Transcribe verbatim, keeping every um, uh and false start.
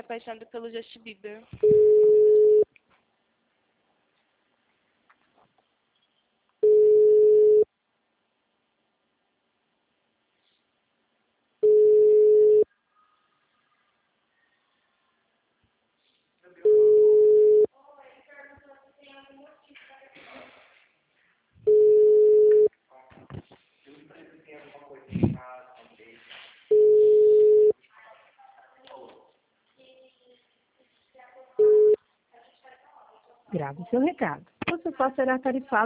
apaixonada pelo Justin Bieber. Grave seu recado. Você só será tarifado